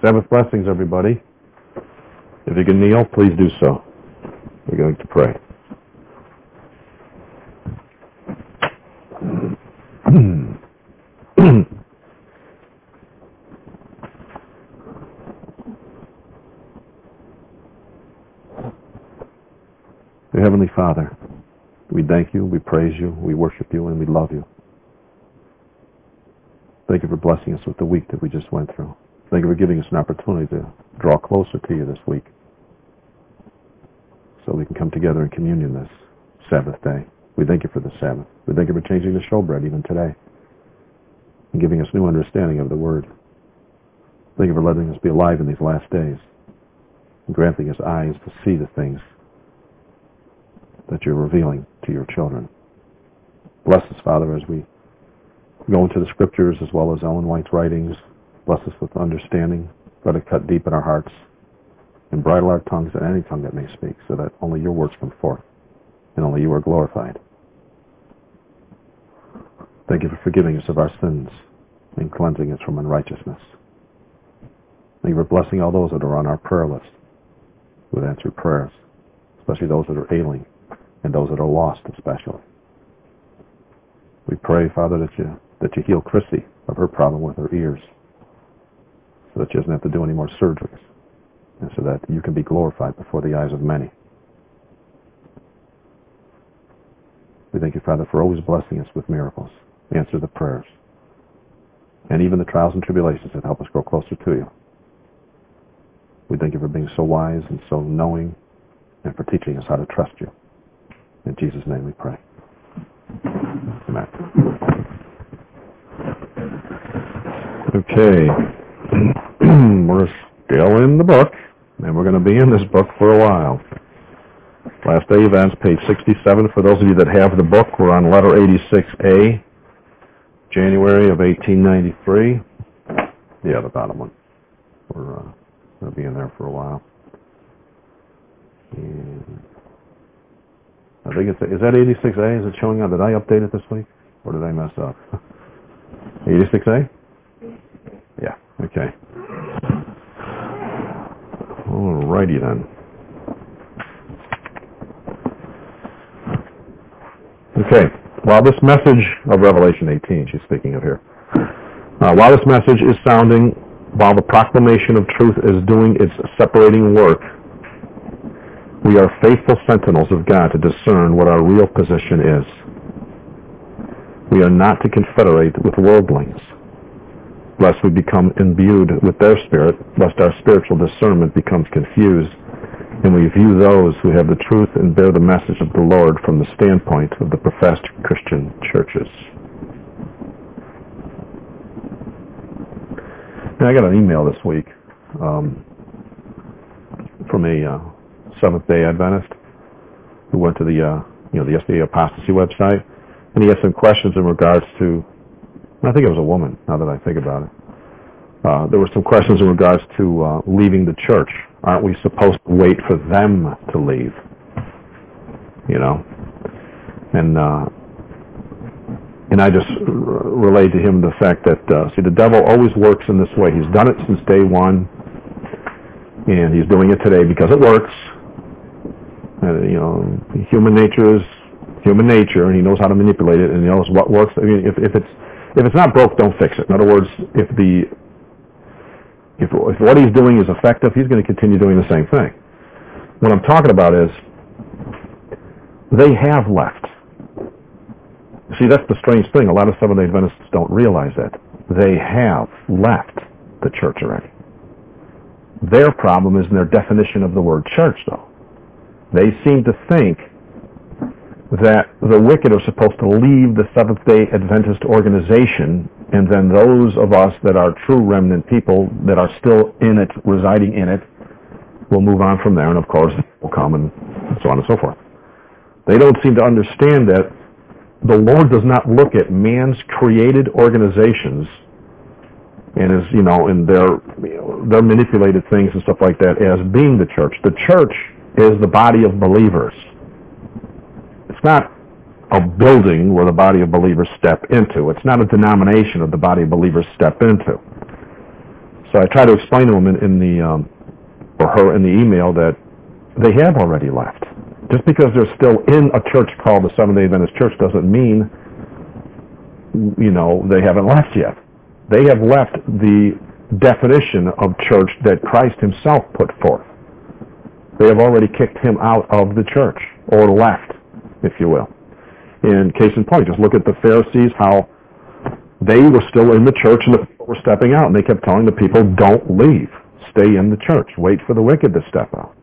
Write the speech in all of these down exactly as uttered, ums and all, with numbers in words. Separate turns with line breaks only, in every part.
Sabbath blessings, everybody. If you can kneel, please do so. We're going to pray. Dear Heavenly Father, we thank you, we praise you, we worship you, and we love you. Thank you for blessing us with the week that we just went through. Thank you for giving us an opportunity to draw closer to you this week so we can come together in communion this Sabbath day. We thank you for the Sabbath. We thank you for changing the showbread even today and giving us new understanding of the Word. Thank you for letting us be alive in these last days and granting us eyes to see the things that you're revealing to your children. Bless us, Father, as we go into the Scriptures as well as Ellen White's writings. Bless us with understanding. Let it cut deep in our hearts and bridle our tongues and any tongue that may speak, so that only your words come forth and only you are glorified. Thank you for forgiving us of our sins and cleansing us from unrighteousness. Thank you for blessing all those that are on our prayer list with answered prayers, especially those that are ailing and those that are lost especially. We pray, Father, that you that you heal Christy of her problem with her ears, so that she doesn't have to do any more surgeries, and so that you can be glorified before the eyes of many. We thank you, Father, for always blessing us with miracles. Answer the prayers, and even the trials and tribulations that help us grow closer to you. We thank you for being so wise and so knowing, and for teaching us how to trust you. In Jesus' name we pray. Amen. Okay. We're still in the book, and we're going to be in this book for a while. Last Day Events, page sixty-seven. For those of you that have the book, we're on letter eighty-six A, January of eighteen ninety-three. Yeah, the bottom one. We're uh, going to be in there for a while. And I think it's, is that eighty-six A? Is it showing up? Did I update it this week? Or did I mess up? eighty-six A? Yeah, okay. Alrighty then. Okay, while this message of Revelation eighteen, she's speaking of here, uh, while this message is sounding, while the proclamation of truth is doing its separating work, we are faithful sentinels of God to discern what our real position is. We are not to confederate with worldlings, lest we become imbued with their spirit, lest our spiritual discernment becomes confused, and we view those who have the truth and bear the message of the Lord from the standpoint of the professed Christian churches. And I got an email this week um, from a uh, Seventh-day Adventist who went to the uh, you know the S D A Apostasy website, and he had some questions in regards to, I think it was a woman, now that I think about it. Uh, there were some questions in regards to uh, leaving the church. Aren't we supposed to wait for them to leave? You know? And uh, and I just r- relayed to him the fact that, uh, see, the devil always works in this way. He's done it since day one, and he's doing it today because it works. And, you know, human nature is human nature, and he knows how to manipulate it, and he knows what works. I mean, if, if it's if it's not broke, don't fix it. In other words, if the if, if what he's doing is effective, he's going to continue doing the same thing. What I'm talking about is they have left. See, that's the strange thing. A lot of Seventh-day Adventists don't realize that. They have left the church already. Their problem is in their definition of the word church, though. They seem to think that the wicked are supposed to leave the Seventh-day Adventist organization, and then those of us that are true remnant people that are still in it, residing in it, will move on from there, and of course will come, and so on and so forth. They don't seem to understand that the Lord does not look at man's created organizations and as, you know, and their, you know, their manipulated things and stuff like that as being the church. The church is the body of believers. It's not a building where the body of believers step into. It's not a denomination of the body of believers step into. So I try to explain to him in, in the, um, or her in the email that they have already left. Just because they're still in a church called the Seventh-day Adventist Church doesn't mean, you know, they haven't left yet. They have left the definition of church that Christ himself put forth. They have already kicked him out of the church, or left, if you will. In case in point, just look at the Pharisees, how they were still in the church and the people were stepping out, and they kept telling the people, don't leave. Stay in the church. Wait for the wicked to step out.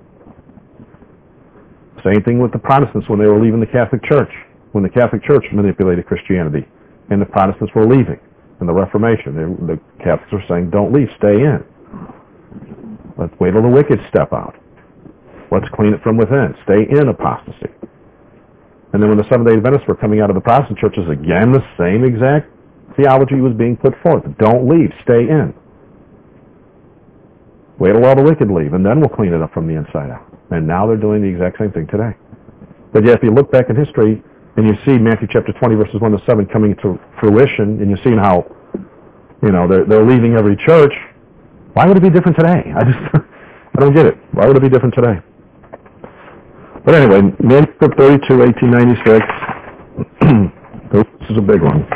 Same thing with the Protestants when they were leaving the Catholic Church, when the Catholic Church manipulated Christianity, and the Protestants were leaving. In the Reformation, they, the Catholics were saying, don't leave, stay in. Let's wait till the wicked step out. Let's clean it from within. Stay in apostasy. And then when the Seventh-day Adventists were coming out of the Protestant churches, again, the same exact theology was being put forth. Don't leave, stay in. Wait till all the wicked leave, and then we'll clean it up from the inside out. And now they're doing the exact same thing today. But yet, if you look back in history, and you see Matthew chapter twenty, verses one to seven coming to fruition, and you're seeing how, you know, they're, they're leaving every church, why would it be different today? I just, I don't get it. Why would it be different today? But anyway, manuscript thirty-two, eighteen ninety-six. This is a big one.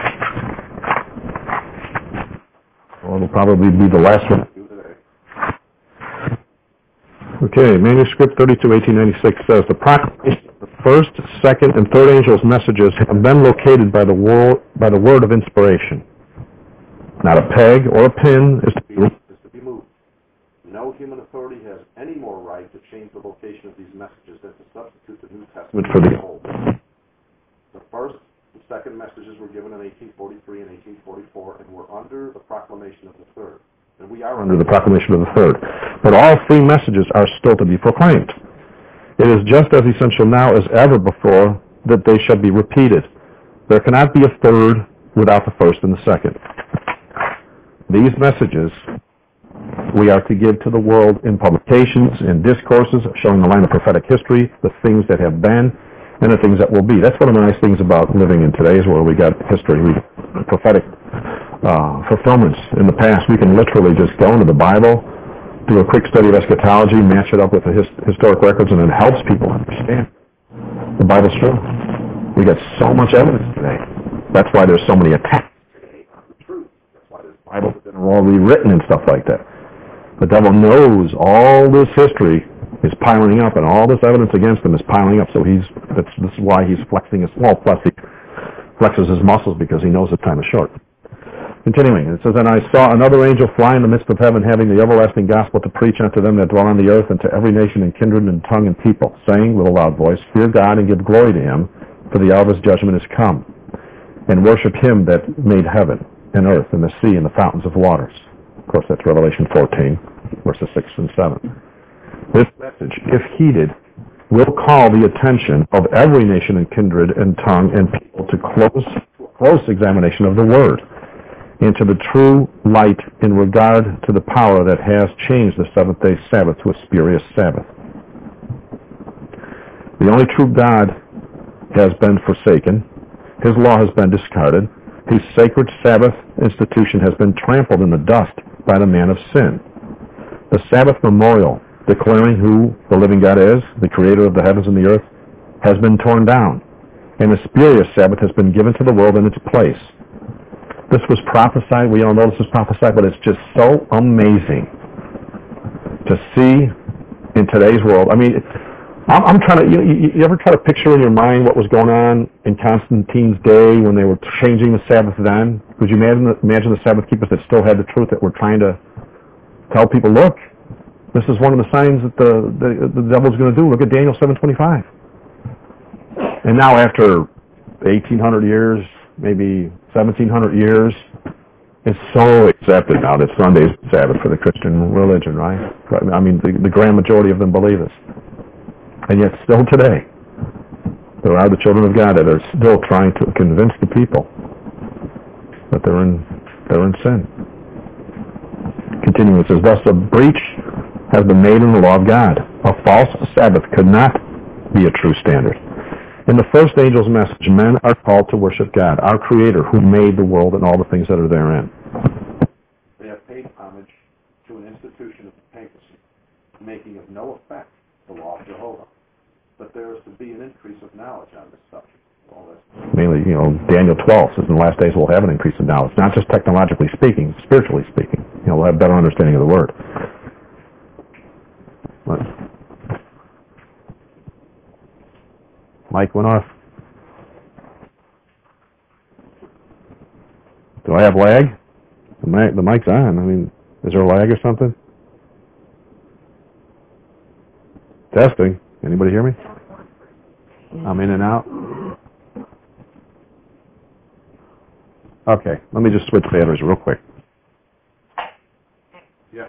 Well, it'll probably be the last one. Okay, manuscript thirty-two, eighteen ninety-six says, the proclamation of the first, second, and third angels' messages have been located by the, word, by the word of inspiration. Not a peg or a pin is to be is to be moved. No human authority has any more right to change the location of these messages than to substitute the New Testament for the Old. The first and second messages were given in eighteen forty-three and eighteen forty-four and were under the proclamation of the third. And we are under the proclamation of the third. But all three messages are still to be proclaimed. It is just as essential now as ever before that they shall be repeated. There cannot be a third without the first and the second. These messages we are to give to the world in publications, in discourses, showing the line of prophetic history, the things that have been, and the things that will be. That's one of the nice things about living in today's world. We got history, we prophetic uh, fulfillments in the past. We can literally just go into the Bible, do a quick study of eschatology, match it up with the his, historic records, and it helps people understand. The Bible's true. We got so much evidence today. That's why there's so many attacks today on the truth. That's why there's Bibles that are all rewritten and stuff like that. The devil knows all this history is piling up, and all this evidence against him is piling up. So he's that's this is why he's flexing his well, plus he flexes his muscles because he knows the time is short. Continuing, it says, and I saw another angel fly in the midst of heaven, having the everlasting gospel to preach unto them that dwell on the earth, and to every nation and kindred and tongue and people, saying with a loud voice, fear God and give glory to him, for the hour of his judgment is come, and worship him that made heaven and earth and the sea and the fountains of waters. Of course, that's Revelation fourteen, verses six and seven. This message, if heeded, will call the attention of every nation and kindred and tongue and people to close, close examination of the Word, and to the true light in regard to the power that has changed the seventh-day Sabbath to a spurious Sabbath. The only true God has been forsaken. His law has been discarded. His sacred Sabbath institution has been trampled in the dust by the man of sin. The Sabbath memorial, declaring who the living God is, the creator of the heavens and the earth, has been torn down, and the spurious Sabbath has been given to the world in its place. This was prophesied. We all know this was prophesied, but it's just so amazing to see in today's world. I mean, I'm, I'm trying to, you, you, you ever try to picture in your mind what was going on in Constantine's day when they were changing the Sabbath then? Could you imagine the, imagine the Sabbath keepers that still had the truth that were trying to tell people, look, this is one of the signs that the, the, the devil's going to do. Look at Daniel seven twenty-five. And now after eighteen hundred years, maybe seventeen hundred years, it's so accepted now that Sunday's Sabbath for the Christian religion, right? I mean, the, the grand majority of them believe this. And yet still today, there are the children of God that are still trying to convince the people that they're in, they're in sin. Continuing, it says, thus a breach has been made in the law of God. A false Sabbath could not be a true standard. In the first angel's message, men are called to worship God, our Creator, who made the world and all the things that are therein. They have paid homage no effect, the law of Jehovah. But there is to be an increase of knowledge on this subject. All this. Mainly, you know, Daniel twelve says in the last days we'll have an increase of knowledge, not just technologically speaking, spiritually speaking. You know, we'll have better understanding of the Word. What? Mic went off. Do I have lag? The, mic, the mic's on. I mean, is there a lag or something? Testing. Anybody hear me? I'm in and out. Okay, let me just switch batteries real quick. Yeah.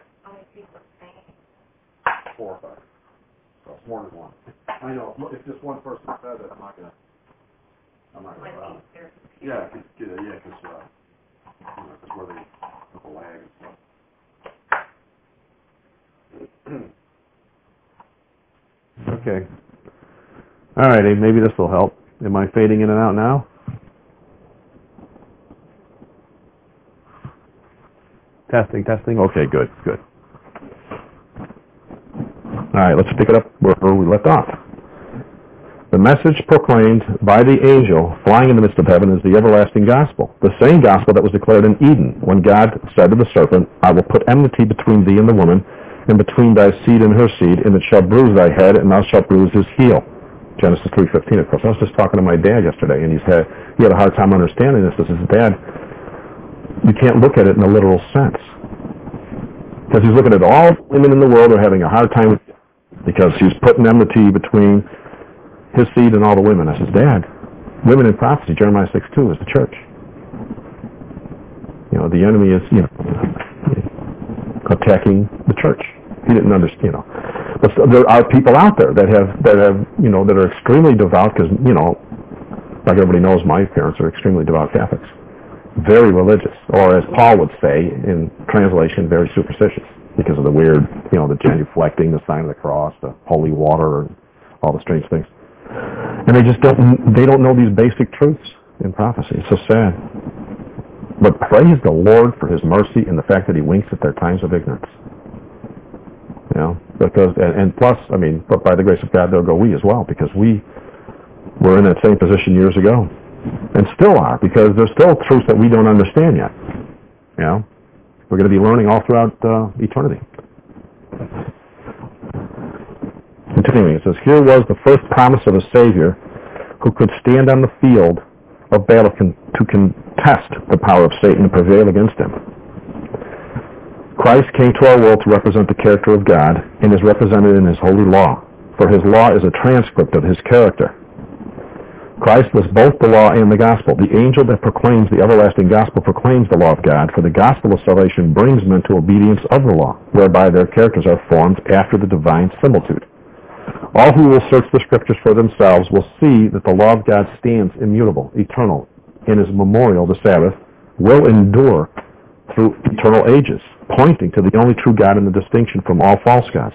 Four or five. So it's more than one. I know. If just one person says it, I'm not gonna. I'm not gonna. Uh, yeah, cause, yeah, because uh, you know, cause where they with the lag and stuff. Okay. All righty, maybe this will help. Am I fading in and out now? Testing, testing. Okay, good, good. All right, let's pick it up where we left off. The message proclaimed by the angel flying in the midst of heaven is the everlasting gospel, the same gospel that was declared in Eden when God said to the serpent, I will put enmity between thee and the woman, and between thy seed and her seed, and it shall bruise thy head, and thou shalt bruise his heel. Genesis three fifteen, of course. I was just talking to my dad yesterday, and he's had, he had a hard time understanding this. This is, Dad, you can't look at it in a literal sense. Because he's looking at all women in the world are having a hard time with it, because he's putting enmity between his seed and all the women. I says, Dad, women in prophecy, Jeremiah six two, is the church. You know, the enemy is, you know, attacking the church. He didn't understand, you know. But there are people out there that have, that have, you know, that are extremely devout because, you know, like everybody knows, my parents are extremely devout Catholics. Very religious, or as Paul would say in translation, very superstitious because of the weird, you know, the genuflecting, the sign of the cross, the holy water, and all the strange things. And they just don't, they don't know these basic truths in prophecy. It's so sad. But praise the Lord for his mercy and the fact that he winks at their times of ignorance. You know, because, and, and plus, I mean, but by the grace of God, there'll go we as well, because we were in that same position years ago. And still are, because there's still truths that we don't understand yet. You know, we're going to be learning all throughout uh, eternity. Continuing, it says, here was the first promise of a Savior who could stand on the field of battle con- to contest the power of Satan and prevail against him. Christ came to our world to represent the character of God and is represented in his holy law, for his law is a transcript of his character. Christ was both the law and the gospel. The angel that proclaims the everlasting gospel proclaims the law of God, for the gospel of salvation brings men to obedience of the law, whereby their characters are formed after the divine similitude. All who will search the scriptures for themselves will see that the law of God stands immutable, eternal, and is memorial, the Sabbath, will endure through eternal ages, pointing to the only true God and the distinction from all false gods.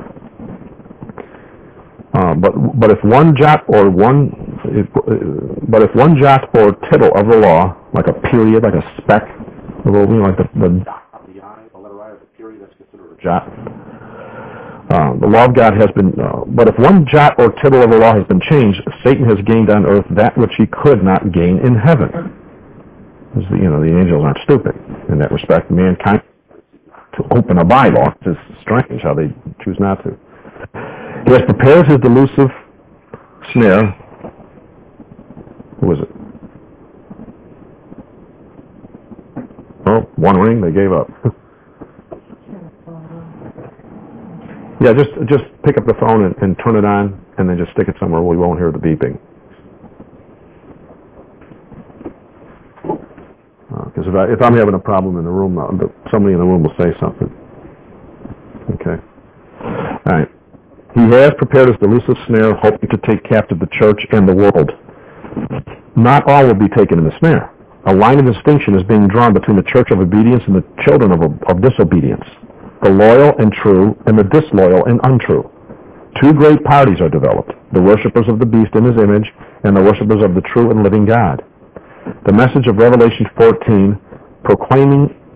Uh, but but if one jot or one if, uh, but if one jot or tittle of the law, like a period, like a speck, you know, like the, the dot of the I, the letter I, or the period, that's considered a jot. Uh, the law of God has been, uh, but if one jot or tittle of the law has been changed, Satan has gained on earth that which he could not gain in heaven. The, you know, the angels aren't stupid in that respect. Mankind to open a bylaw, it's strange how they choose not to. He has prepared his delusive snare. Who is it? Oh, one ring, they gave up. Yeah, just just pick up the phone and, and turn it on, and then just stick it somewhere where we won't hear the beeping. Because uh, if, I, if I'm having a problem in the room, uh, somebody in the room will say something. Okay. All right. He has prepared his delusive snare, hoping to take captive the church and the world. Not all will be taken in the snare. A line of distinction is being drawn between the church of obedience and the children of, of disobedience, the loyal and true and the disloyal and untrue. Two great parties are developed, the worshippers of the beast in his image and the worshippers of the true and living God. The message of Revelation fourteen, proclaiming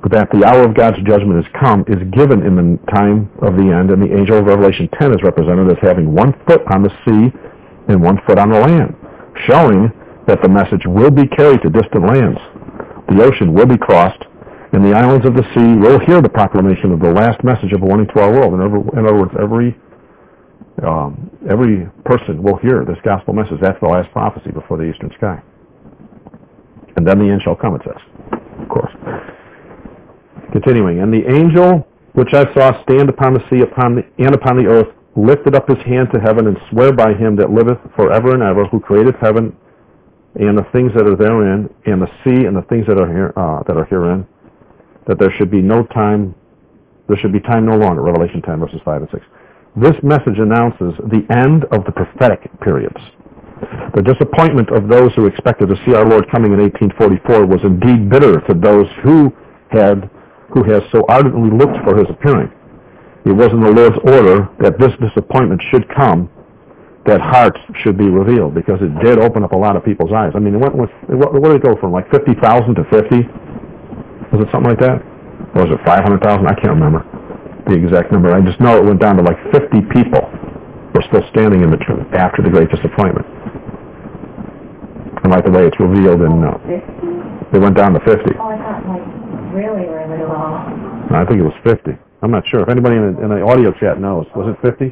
that the hour of God's judgment has come is given in the time of the end, and the angel of Revelation ten is represented as having one foot on the sea and one foot on the land, showing that the message will be carried to distant lands. The ocean will be crossed, and the islands of the sea will hear the proclamation of the last message of warning to our world. In other, in other words, every um, every person will hear this gospel message. That's the last prophecy before the eastern sky. And then the end shall come, it says, of course. Continuing, and the angel which I saw stand upon the sea upon the, and upon the earth lifted up his hand to heaven and sware by him that liveth forever and ever, who created heaven and the things that are therein, and the sea and the things that are here, uh, that are herein, that there should be no time, there should be time no longer. Revelation ten, verses five and six. This message announces the end of the prophetic periods. The disappointment of those who expected to see our Lord coming in eighteen forty-four was indeed bitter to those who had, who has so ardently looked for his appearing. It was in the Lord's order that this disappointment should come, that hearts should be revealed, because it did open up a lot of people's eyes. I mean, it went with, what did it go from, like fifty thousand to fifty? Was it something like that? Or was it five hundred thousand? I can't remember the exact number. I just know it went down to like fifty people were still standing in the church after the great disappointment. And like the way it's revealed in, uh, it went down to fifty.
Oh, I thought like really, really low.
I think it was fifty. I'm not sure. If anybody in the, in the audio chat knows, was it fifty?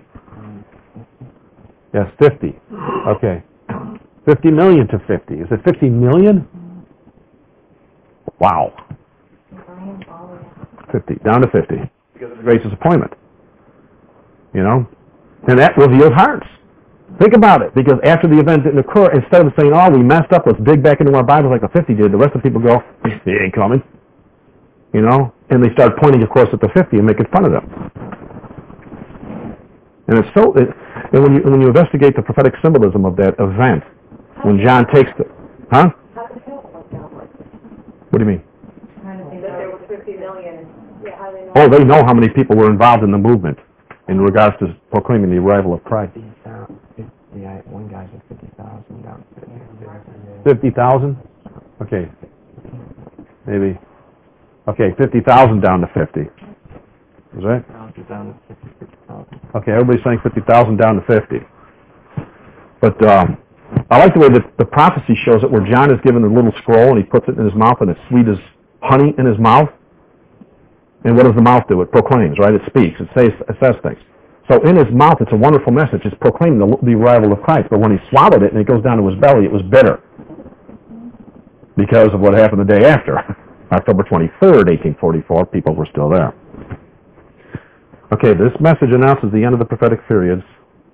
Yes, fifty. Okay. fifty million to fifty. Is it fifty million? Wow. fifty. Down to fifty. Because of the great disappointment. You know? And that revealed hearts. Think about it. Because after the event didn't occur, instead of saying, oh, we messed up, let's dig back into our Bibles like the fifty did, the rest of the people go, he ain't coming. You know? And they start pointing, of course, at the fifty and making fun of them. And it's so, it, and when you, when you investigate the prophetic symbolism of that event, when John takes the, huh? What do you mean?
That there were fifty million. Yeah, how they know?
Oh, they know how many people were involved in the movement in regards to proclaiming the arrival of Christ.
Yeah, one guy's at fifty thousand down.
fifty thousand? Okay. Maybe. Okay, fifty thousand down to fifty. Is that?
Down to fifty thousand.
Okay, everybody's saying fifty thousand down to fifty. But um, I like the way that the prophecy shows it, where John is given a little scroll and he puts it in his mouth and it's sweet as honey in his mouth. And what does the mouth do? It proclaims, right? It speaks. It says, it says things. So in his mouth, it's a wonderful message. It's proclaiming the, the arrival of Christ. But when he swallowed it and it goes down to his belly, it was bitter. Because of what happened the day after. October twenty-third, eighteen forty-four, people were still there. Okay, this message announces the end of the prophetic periods.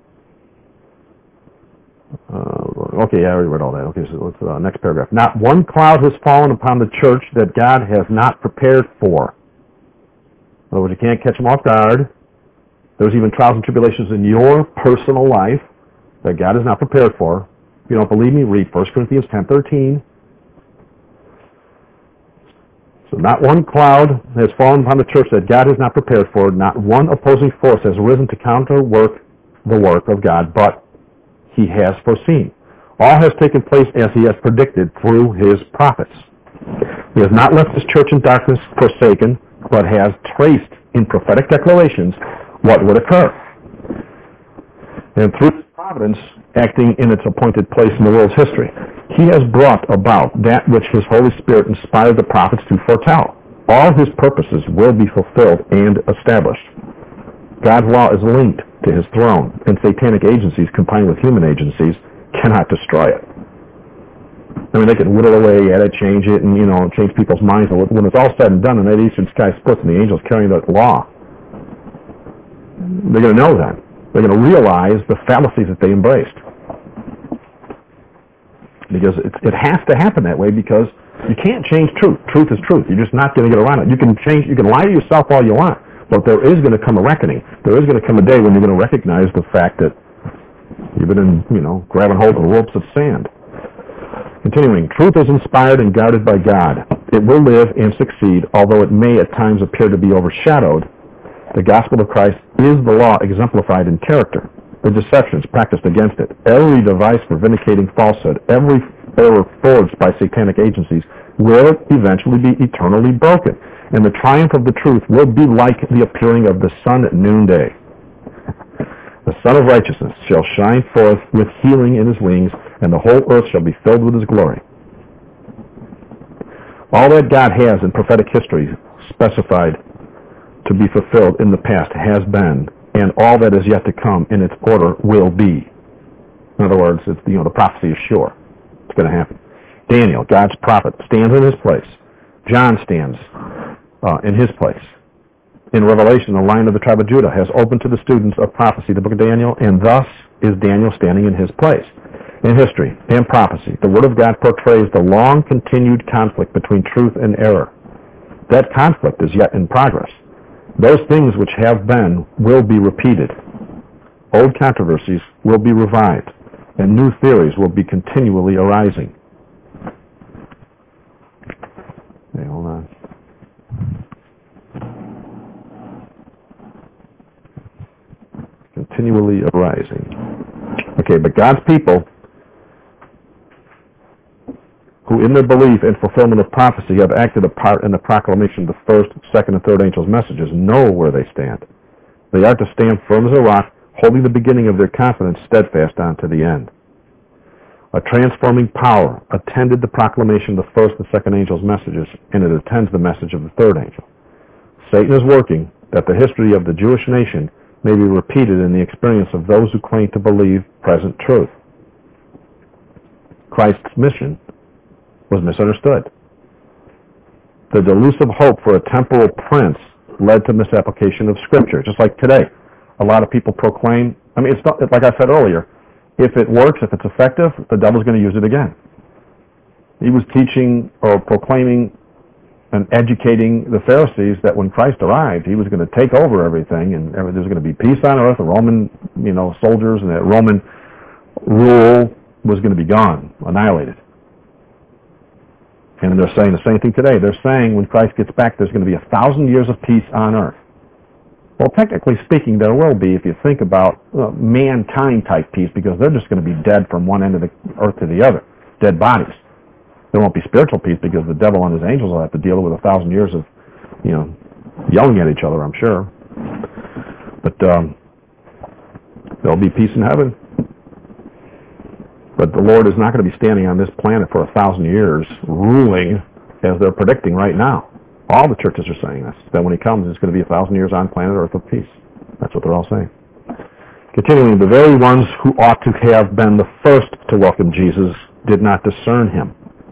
Uh, okay, I already read all that. Okay, so let's, uh, next paragraph. Not one cloud has fallen upon the church that God has not prepared for. In other words, you can't catch them off guard. There's even trials and tribulations in your personal life that God is not prepared for. If you don't believe me, read First Corinthians ten thirteen. So not one cloud has fallen upon the church that God has not prepared for. Not one opposing force has risen to counterwork the work of God, but he has foreseen. All has taken place as he has predicted through his prophets. He has not left his church in darkness forsaken, but has traced in prophetic declarations what would occur. And through his providence, acting in its appointed place in the world's history, he has brought about that which his Holy Spirit inspired the prophets to foretell. All his purposes will be fulfilled and established. God's law is linked to his throne, and satanic agencies combined with human agencies cannot destroy it. I mean, they can whittle away at it, change it, and, you know, change people's minds. But when it's all said and done and that eastern sky splits and the angels carrying that law, they're going to know that. They're going to realize the fallacies that they embraced. Because it, it has to happen that way, because you can't change truth. Truth is truth. You're just not going to get around it. You can change, you can lie to yourself all you want, but there is going to come a reckoning. There is going to come a day when you're going to recognize the fact that you've been in, you know, grabbing hold of ropes of sand. Continuing, truth is inspired and guarded by God. It will live and succeed, although it may at times appear to be overshadowed. The gospel of Christ is the law exemplified in character. The deceptions practiced against it, every device for vindicating falsehood, every error forged by satanic agencies will eventually be eternally broken. And the triumph of the truth will be like the appearing of the sun at noonday. The Son of Righteousness shall shine forth with healing in his wings, and the whole earth shall be filled with his glory. All that God has in prophetic history specified to be fulfilled in the past has been, and all that is yet to come in its order will be. In other words, it's, you know, the prophecy is sure. It's going to happen. Daniel, God's prophet, stands in his place. John stands uh, in his place. In Revelation, the line of the tribe of Judah has opened to the students of prophecy, the book of Daniel, and thus is Daniel standing in his place. In history and prophecy, the Word of God portrays the long-continued conflict between truth and error. That conflict is yet in progress. Those things which have been will be repeated. Old controversies will be revived, and new theories will be continually arising. Okay, hold on. Continually arising. Okay, but God's people, who in their belief and fulfillment of prophecy have acted a part in the proclamation of the first, second, and third angels' messages, know where they stand. They are to stand firm as a rock, holding the beginning of their confidence steadfast on to the end. A transforming power attended the proclamation of the first and second angels' messages, and it attends the message of the third angel. Satan is working that the history of the Jewish nation may be repeated in the experience of those who claim to believe present truth. Christ's mission was misunderstood. The delusive hope for a temporal prince led to misapplication of Scripture, just like today. A lot of people proclaim, I mean, it's not, like I said earlier, if it works, if it's effective, the devil's going to use it again. He was teaching or proclaiming and educating the Pharisees that when Christ arrived, he was going to take over everything, and there was going to be peace on earth, the Roman, you know, soldiers, and that Roman rule was going to be gone, annihilated. And they're saying the same thing today. They're saying when Christ gets back, there's going to be a thousand years of peace on earth. Well, technically speaking, there will be if you think about uh, mankind-type peace, because they're just going to be dead from one end of the earth to the other, dead bodies. There won't be spiritual peace because the devil and his angels will have to deal with a thousand years of, you know, yelling at each other, I'm sure. But um, there'll be peace in heaven. But the Lord is not going to be standing on this planet for a thousand years ruling as they're predicting right now. All the churches are saying this, that when he comes, it's going to be a thousand years on planet Earth of peace. That's what they're all saying. Continuing, the very ones who ought to have been the first to welcome Jesus did not discern him.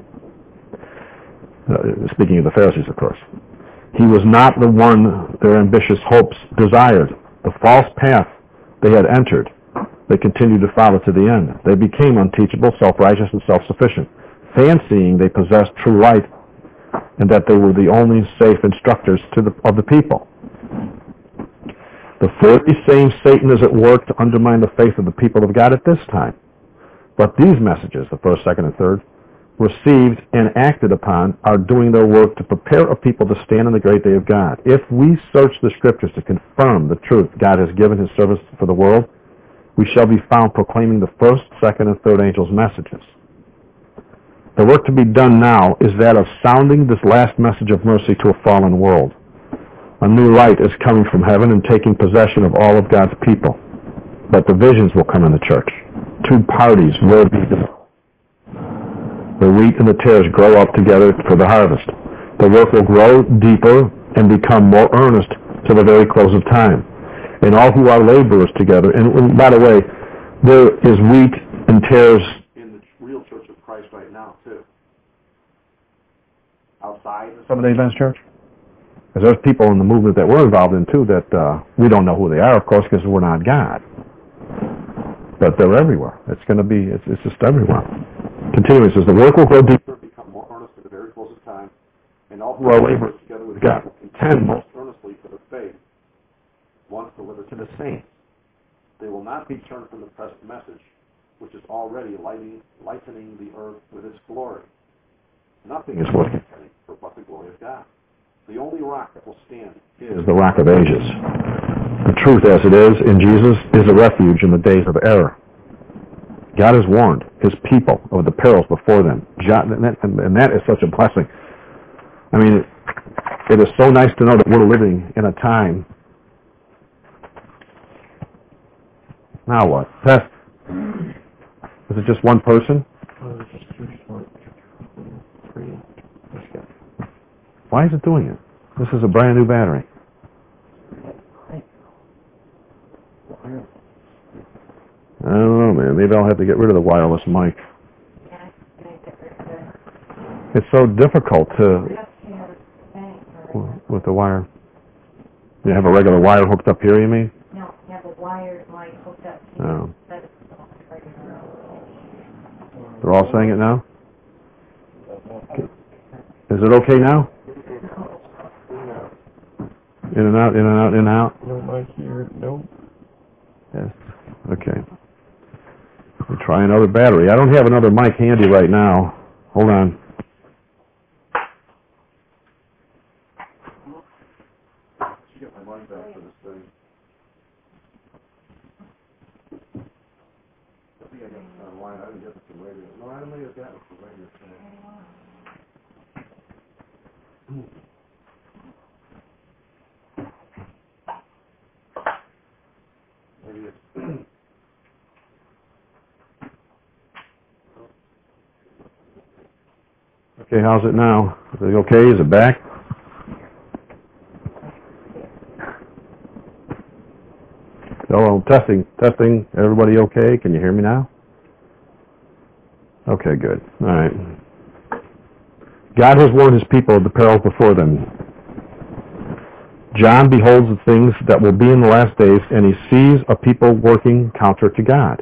Uh, speaking of the Pharisees, of course. He was not the one their ambitious hopes desired. The false path they had entered, they continued to follow to the end. They became unteachable, self-righteous, and self-sufficient, fancying they possessed true light and that they were the only safe instructors to the, of the people. The very same Satan is at work to undermine the faith of the people of God at this time. But these messages, the first, second, and third, received and acted upon, are doing their work to prepare a people to stand in the great day of God. If we search the Scriptures to confirm the truth God has given his servants for the world, we shall be found proclaiming the first, second, and third angels' messages. The work to be done now is that of sounding this last message of mercy to a fallen world. A new light is coming from heaven and taking possession of all of God's people. But divisions will come in the church. Two parties will be developed. The wheat and the tares grow up together for the harvest. The work will grow deeper and become more earnest to the very close of time. And all who are laborers together, and, and by the way, there is wheat and tares in the real church of Christ right now, too. Outside of Seventh-day Adventist Church. Because there's people in the movement that we're involved in, too, that uh, we don't know who they are, of course, because we're not God. But they're everywhere. It's going to be, it's, it's just everywhere. Continuing, it says, the work will grow deeper, become more earnest at the very close of time, and all who are laborers together with God will contend most earnestly for the faith once delivered to the saints. They will not be turned from the present message, which is already lighting, lightening the earth with its glory. Nothing is worth contending for but the glory of God. The only rock that will stand is the rock of ages. The truth as it is in Jesus is a refuge in the days of error. God has warned his people of the perils before them, and that is such a blessing. I mean, it is so nice to know that we're living in a time. Now what? Test. Is it just one person?
Oh, it's just two short. Three. Let's go.
Why is it doing it? This is a brand new battery. I don't know, man. Maybe I'll have to get rid of the wireless mic. It's so difficult to with the wire. You have a regular wire hooked up here, you mean?
No, you have a wired mic hooked up to
Oh.
you.
They're all saying it now? Is it okay now? In and out, in and out, in and out?
No mic here. Nope.
Yes. Okay. We'll try another battery. I don't have another mic handy right now. Hold on. Okay, how's it now? Is it okay? Is it back? Hello, testing, testing. Everybody okay? Can you hear me now? Okay, good. All right. God has warned his people of the perils before them. John beholds the things that will be in the last days, and he sees a people working counter to God.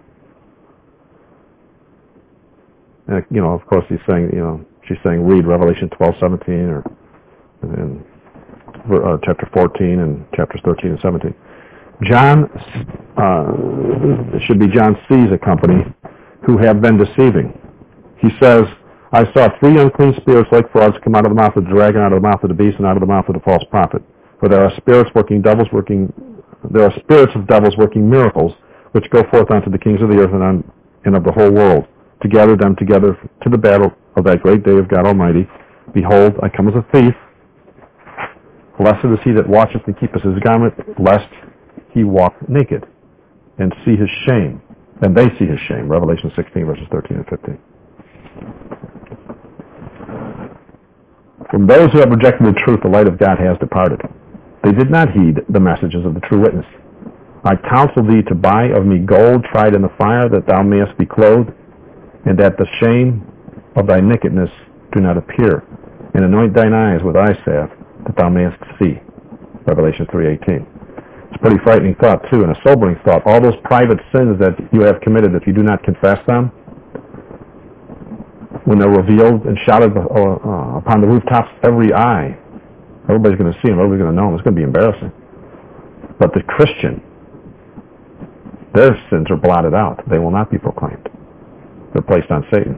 And, you know, of course, he's saying, you know, she's saying, read Revelation twelve, seventeen, or and, uh, chapter fourteen and chapters thirteen and seventeen. John, uh, it should be John sees a company who have been deceiving. He says, I saw three unclean spirits like frogs come out of the mouth of the dragon, out of the mouth of the beast, and out of the mouth of the false prophet. For there are spirits working devils working, there are spirits of devils working miracles, which go forth unto the kings of the earth and, on, and of the whole world, to gather them together to the battle of that great day of God Almighty. Behold, I come as a thief. Blessed is he that watcheth and keepeth his garment, lest he walk naked, and see his shame. And they see his shame. Revelation sixteen, verses thirteen and fifteen. From those who have rejected the truth, the light of God has departed. They did not heed the messages of the true witness. I counsel thee to buy of me gold tried in the fire, that thou mayest be clothed, and that the shame of thy nakedness do not appear, and anoint thine eyes with eye salve, that thou mayest see. Revelation three eighteen. It's a pretty frightening thought, too, and a sobering thought. All those private sins that you have committed, if you do not confess them, when they're revealed and shouted uh, upon the rooftops, every eye, everybody's going to see them, everybody's going to know them. It's going to be embarrassing. But the Christian, their sins are blotted out. They will not be proclaimed. They're placed on Satan.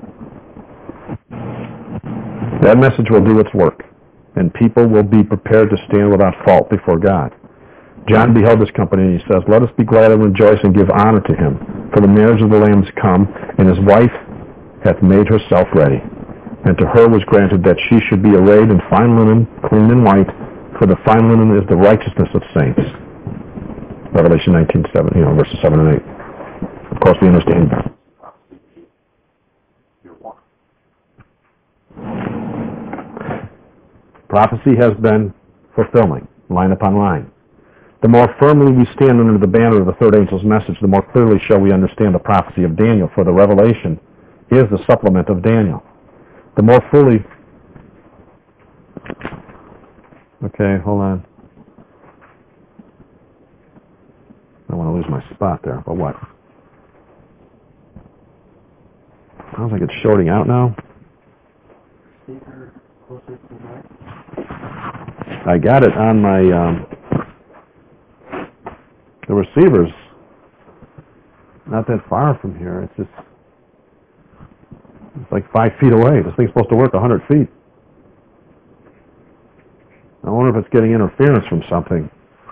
That message will do its work, and people will be prepared to stand without fault before God. John beheld this company, and he says, let us be glad and rejoice and give honor to him, for the marriage of the Lamb is come, and his wife hath made herself ready. And to her was granted that she should be arrayed in fine linen, clean and white, for the fine linen is the righteousness of saints. Revelation nineteen, seven, you know, verses seven and eight. Of course, we understand that. Prophecy has been fulfilling, line upon line. The more firmly we stand under the banner of the third angel's message, the more clearly shall we understand the prophecy of Daniel, for the revelation is the supplement of Daniel. The more fully... Okay, hold on. I don't want to lose my spot there, but what? Sounds like it's shorting out now. I got it on my... Um, the receiver's not that far from here. It's just... It's like five feet away. This thing's supposed to work a hundred feet. I wonder if it's getting interference from something.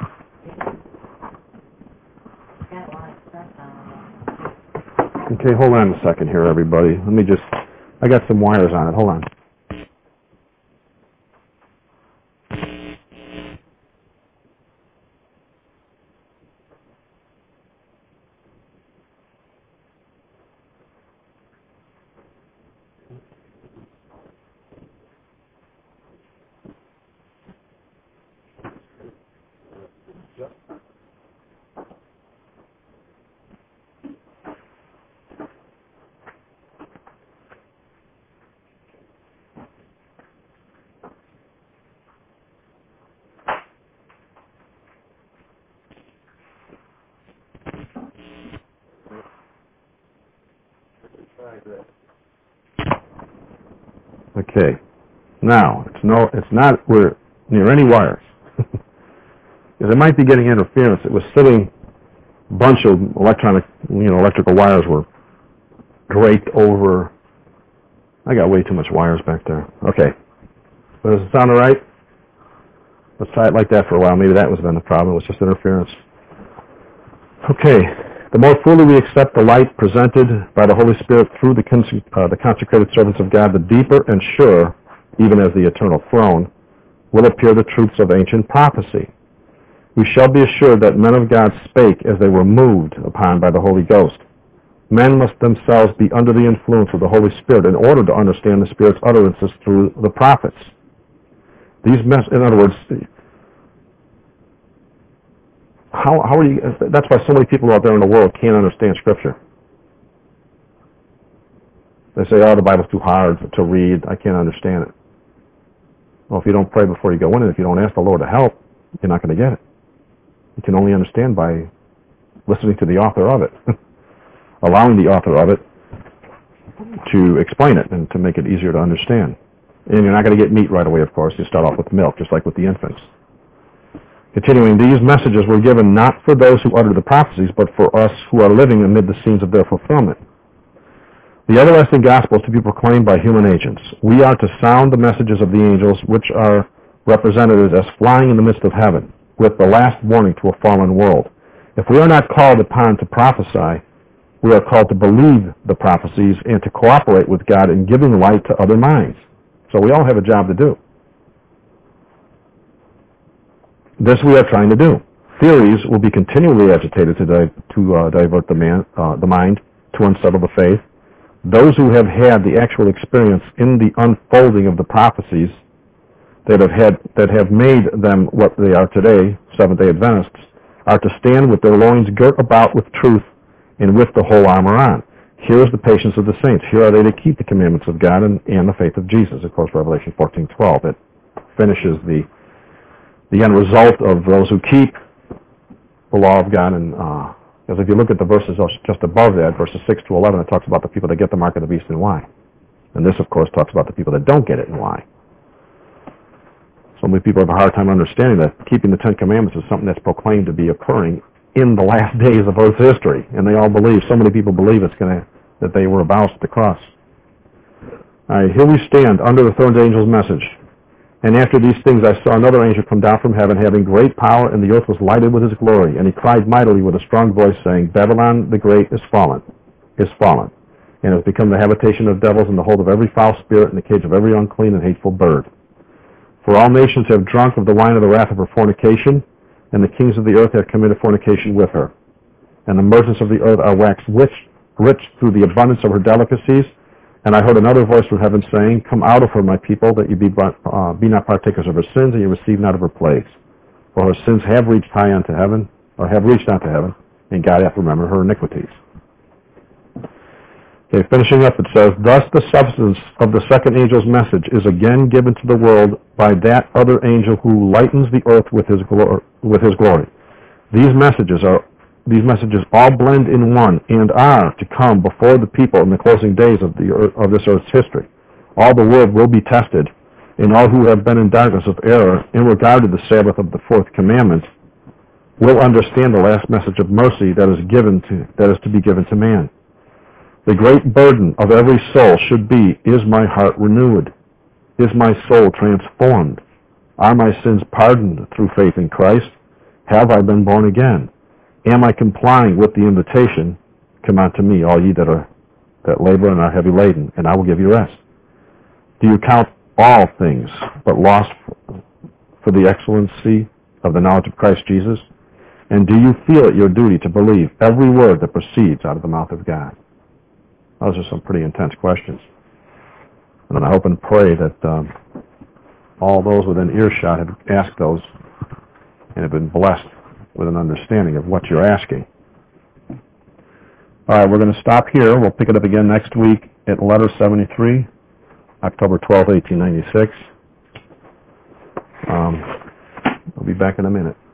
Okay, hold on a second here, everybody. Let me just... I got some wires on it. Hold on. Okay. Now, it's no, it's not we're near any wires. Because it might be getting interference. It was sitting, a bunch of electronic, you know, electrical wires were draped over. I got way too much wires back there. Okay. But does it sound all right? Let's try it like that for a while. Maybe that was then the problem. It was just interference. Okay. The more fully we accept the light presented by the Holy Spirit through the, cons- uh, the consecrated servants of God, the deeper and surer, even as the eternal throne, will appear the truths of ancient prophecy. We shall be assured that men of God spake as they were moved upon by the Holy Ghost. Men must themselves be under the influence of the Holy Spirit in order to understand the Spirit's utterances through the prophets. These mess- in other words, how, how are you, that's why so many people out there in the world can't understand Scripture. They say, oh, the Bible's too hard to read, I can't understand it. Well, if you don't pray before you go in, and if you don't ask the Lord to help, you're not going to get it. You can only understand by listening to the author of it, allowing the author of it to explain it and to make it easier to understand. And you're not going to get meat right away, of course. You start off with milk, just like with the infants. Continuing, these messages were given not for those who uttered the prophecies, but for us who are living amid the scenes of their fulfillment. The everlasting gospel is to be proclaimed by human agents. We are to sound the messages of the angels, which are represented as flying in the midst of heaven, with the last warning to a fallen world. If we are not called upon to prophesy, we are called to believe the prophecies and to cooperate with God in giving light to other minds. So we all have a job to do. This we are trying to do. Theories will be continually agitated to, di- to uh, divert the, man, uh, the mind, to unsettle the faith. Those who have had the actual experience in the unfolding of the prophecies that have had that have made them what they are today, Seventh-day Adventists, are to stand with their loins girt about with truth and with the whole armor on. Here is the patience of the saints. Here are they to keep the commandments of God and, and the faith of Jesus. Of course, Revelation fourteen twelve. It finishes the the end result of those who keep the law of God. And uh, because if you look at the verses just above that, verses six to eleven, it talks about the people that get the mark of the beast and why. And this, of course, talks about the people that don't get it and why. So many people have a hard time understanding that keeping the Ten Commandments is something that's proclaimed to be occurring in the last days of Earth's history. And they all believe, so many people believe it's going to, that they were about at the cross. All right, here we stand under the third angel's message. And after these things I saw another angel come down from heaven, having great power, and the earth was lighted with his glory. And he cried mightily with a strong voice, saying, Babylon the great is fallen, is fallen, and has become the habitation of devils and the hold of every foul spirit and the cage of every unclean and hateful bird. For all nations have drunk of the wine of the wrath of her fornication, and the kings of the earth have committed fornication with her. And the merchants of the earth are waxed rich, rich through the abundance of her delicacies. And I heard another voice from heaven saying, Come out of her, my people, that you be, uh, be not partakers of her sins, and you receive not of her plagues. For her sins have reached high unto heaven, or have reached unto heaven, and God hath remembered her iniquities. Okay, finishing up, it says, Thus the substance of the second angel's message is again given to the world by that other angel who lightens the earth with his, glor- with his glory. These messages are These messages all blend in one and are to come before the people in the closing days of the earth, of this earth's history. All the world will be tested, and all who have been in darkness of error in regard to the Sabbath of the fourth commandment will understand the last message of mercy that is given to that is to be given to man. The great burden of every soul should be, Is my heart renewed? Is my soul transformed? Are my sins pardoned through faith in Christ? Have I been born again? Am I complying with the invitation, Come unto me, all ye that are that labor and are heavy laden, and I will give you rest? Do you count all things but loss for the excellency of the knowledge of Christ Jesus? And do you feel it your duty to believe every word that proceeds out of the mouth of God? Those are some pretty intense questions. And I hope and pray that um, all those within earshot have asked those and have been blessed with an understanding of what you're asking. All right, we're going to stop here. We'll pick it up again next week at Letter seventy-three, October twelfth, eighteen ninety-six. Um, we'll be back in a minute.